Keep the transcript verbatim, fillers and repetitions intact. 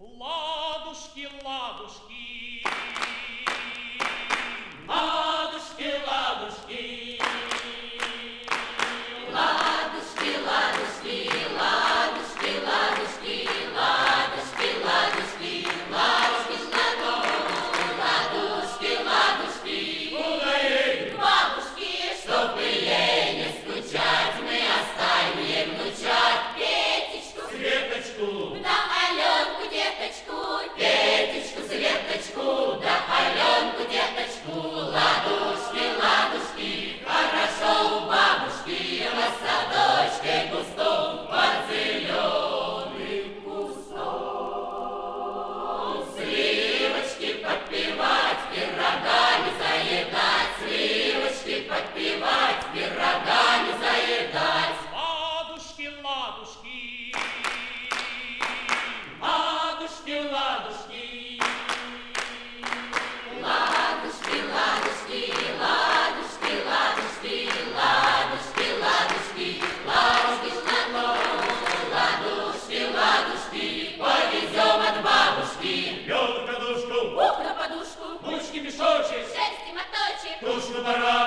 Ладушки, ладушки, ладушки, ладушки, ладушки, ладушки, ладушки, ладушки, ладушки, ладушки, ладушки, ладушки, ладушки, куда ей, бабушки, чтобы ей не скучать, мы оставим ей внучат Петечку, Светочку, да Аленку, деточку, Петечку, Светочку, да Аленку, деточку, ладушки, ладушки, хорошо у бабушки, рассадочкой густом под зеленым кустом. Сливочки подпевать, пирогами заедать, сливочки подпевать, пирогами заедать. ладушки, ладушки, Ладушки, ладушки, ладушки, ладушки, ладушки, ладушки, ладушки, ладушки, ладушки, ладушки, ладушки, повезем от бабушки. лед в кадушку, Ух на подушку, мучки мешочек, шерсти моточек, тушь на баран.